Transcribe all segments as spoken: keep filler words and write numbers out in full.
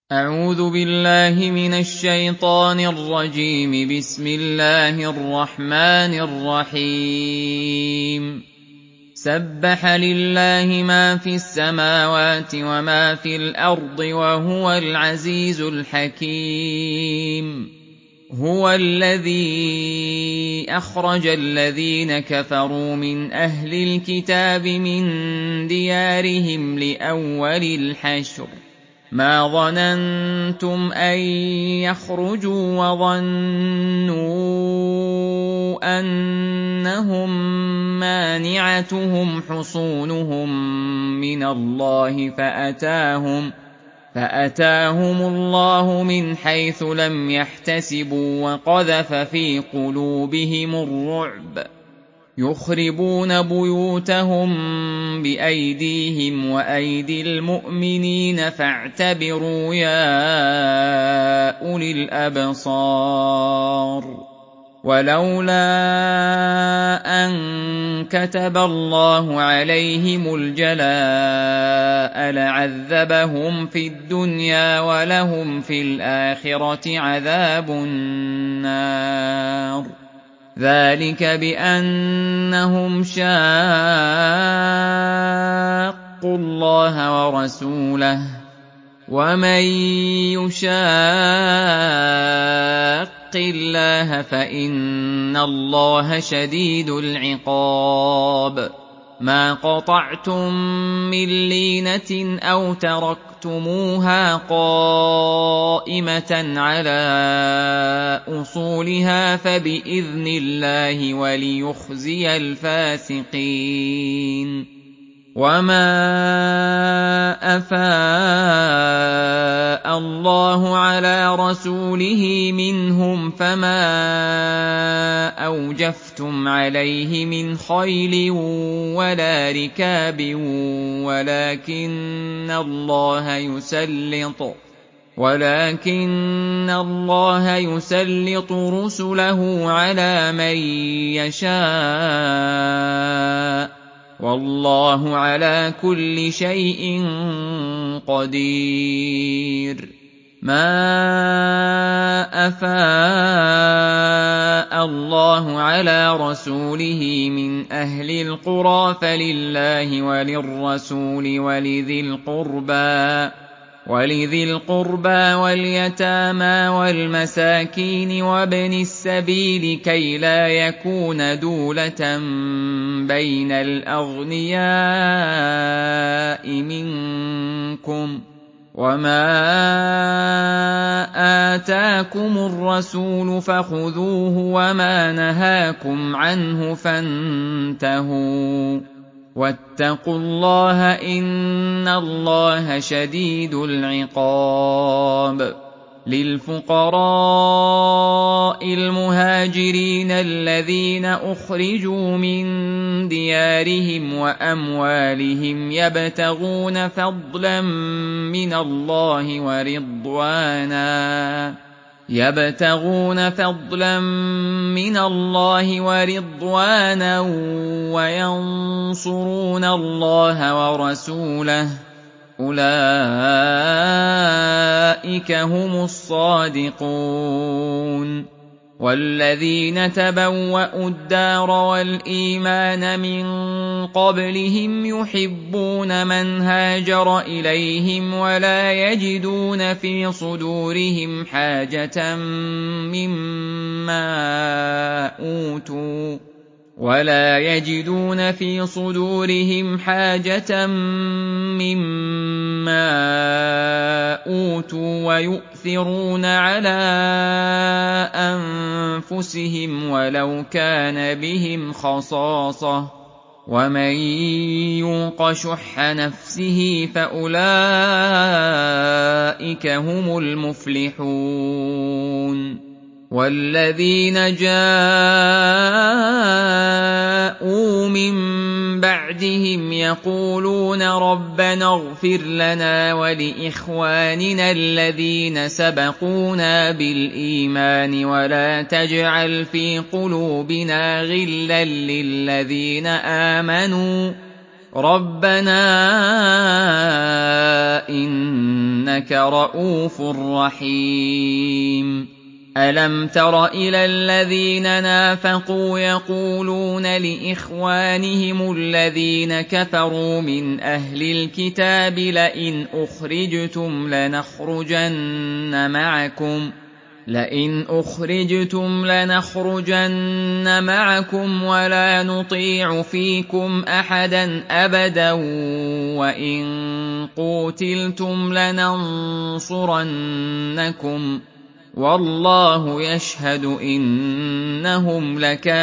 أعوذ بالله من الشيطان الرجيم. بسم الله الرحمن الرحيم. سبح لله ما في السماوات وما في الأرض وهو العزيز الحكيم. هو الذي أخرج الذين كفروا من أهل الكتاب من ديارهم لأول الحشر ما ظننتم أن يخرجوا وظنوا أنهم مانعتهم حصونهم من الله فأتاهم, فأتاهم الله من حيث لم يحتسبوا وقذف في قلوبهم الرعب يخربون بيوتهم بأيديهم وأيدي المؤمنين فاعتبروا يا أولي الأبصار. ولولا أن كتب الله عليهم الجلاء لعذبهم في الدنيا ولهم في الآخرة عذاب النار. ذلك بأنهم شاقوا الله ورسوله ومن يشاق الله فإن الله شديد العقاب. ما قطعتم من لينة أو تركتموها قائمة على أصولها فبإذن الله وليخزي الفاسقين. وما أفاء الله على رسوله منهم فما أوجفتم عليه من خيل ولا ركاب ولكن الله يسلط ولكن الله يسلط رسله على من يشاء والله على كل شيء قدير. ما أفاء الله على رسوله من أهل القرى فلله وللرسول ولذي القربى ولذي القربى واليتامى والمساكين وابن السبيل كي لا يكون دولة بين الأغنياء منكم. وما آتاكم الرسول فخذوه وما نهاكم عنه فانتهوا واتقوا الله إن الله شديد العقاب. للفقراء المهاجرين الذين أخرجوا من ديارهم وأموالهم يبتغون فضلا من الله ورضوانا يبتغون فضلا من الله ورضوانا وينصرون الله ورسوله أولئك هم الصادقون. والذين تبوأوا الدار والإيمان من قبلهم يحبون من هاجر إليهم ولا يجدون في صدورهم حاجة مما أوتوا ولا يجدون في صدورهم حاجة مما أوتوا ويؤثرون على أنفسهم ولو كان بهم خصاصة ومن يوق شح نفسه فأولئك هم المفلحون. والذين جاءوا من بعدهم يقولون ربنا اغفر لنا ولإخواننا الذين سبقونا بالإيمان ولا تجعل في قلوبنا غلا للذين آمنوا ربنا إن إِنَّكَ رَءُوفٌ رَّحِيمٌ أَلَمْ تَرَ إِلَى الَّذِينَ نَافَقُوا يَقُولُونَ لِإِخْوَانِهِمُ الَّذِينَ كَفَرُوا مِنْ أَهْلِ الْكِتَابِ لَئِنْ أُخْرِجْتُمْ لَنَخْرُجَنَّ مَعَكُمْ لئن أخرجتم لنخرجن معكم ولا نطيع فيكم أحدا أبدا وإن قوتلتم لننصرنكم والله يشهد إنهم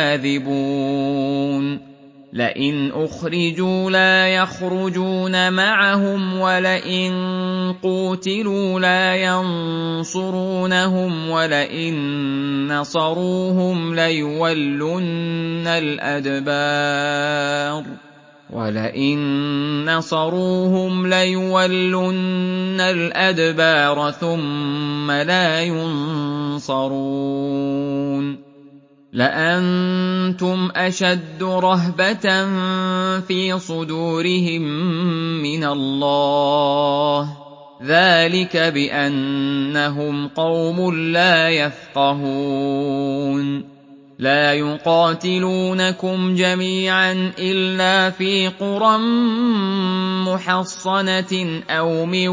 لكاذبون لئن أخرجوا لا يخرجون معهم ولئن قوتلوا لا ينصرونهم ولئن نصروهم ليولن الأدبار ولئن نصروهم ليولن الأدبار ثم لا ينصرون لأنتم أشد رهبة في صدورهم من الله ذلك بأنهم قوم لا يفقهون لا يقاتلونكم جميعا إلا في قرى محصنة أو من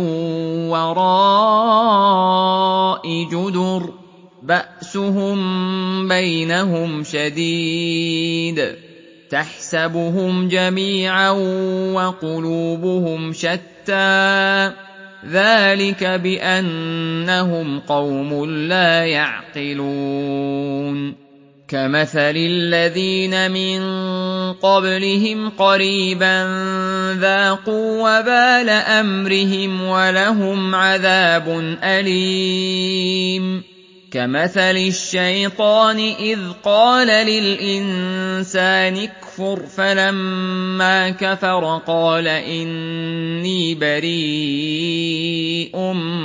وراء جدر بأسهم بينهم شديد تحسبهم جميعا وقلوبهم شتى ذلك بأنهم قوم لا يعقلون كمثل الذين من قبلهم قريبا ذاقوا وبال أمرهم ولهم عذاب أليم كمثل الشيطان إذ قال للإنسان اكفر فلما كفر قال إني بريء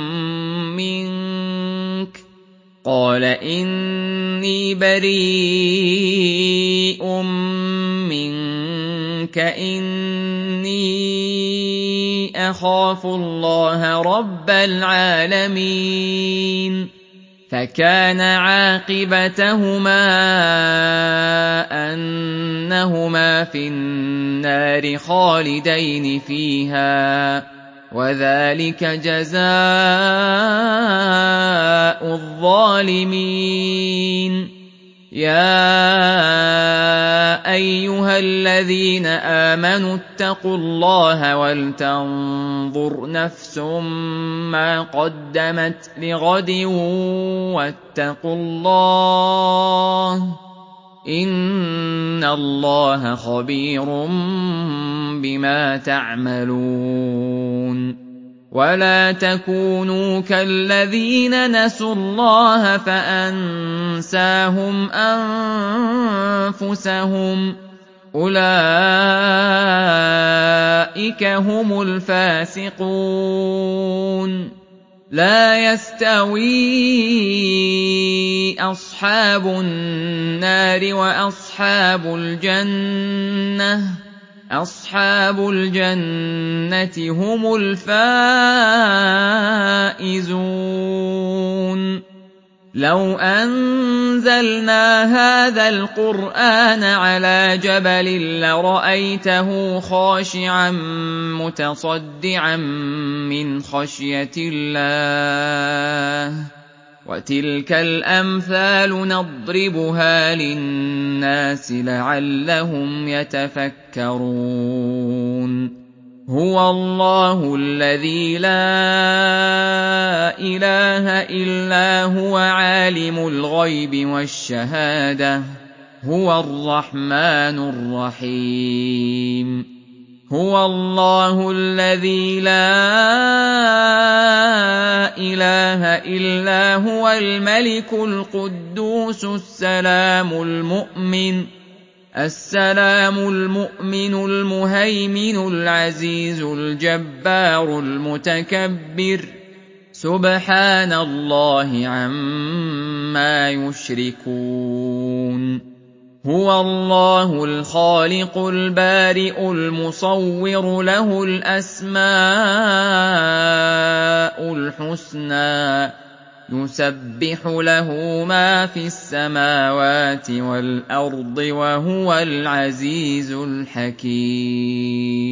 منك قال إني بريء منك إني أخاف الله رب العالمين فكان عاقبتهما أنهما في النار خالدين فيها وذلك جزاء الظالمين يا أيها الذين آمنوا اتقوا الله ولتنظر نفس ما قدمت لغد واتقوا الله إن الله خبير بما تعملون ولا تكونوا كالذين نسوا الله فأنساهم أنفسهم أولئك هم الفاسقون لا يستوي أصحاب النار وأصحاب الجنة أصحاب الجنة هم الفائزون لو أنزلنا هذا القرآن على جبل لرأيته خاشعا متصدعا من خشية الله وتلك الأمثال نضربها للناس لعلهم يتفكرون هو الله الذي لا إله إلا هو عالم الغيب والشهادة هو الرحمن الرحيم هو الله الذي لا إله إلا هو الملك القدوس السلام المؤمن السلام المؤمن المهيمن العزيز الجبار المتكبر سبحان الله عما يشركون هُوَ اللَّهُ الْخَالِقُ الْبَارِئُ الْمُصَوِّرُ لَهُ الْأَسْمَاءُ الْحُسْنَىٰ يُسَبِّحُ لَهُ مَا فِي السَّمَاوَاتِ وَالْأَرْضِ ۖ وَهُوَ الْعَزِيزُ الْحَكِيمُ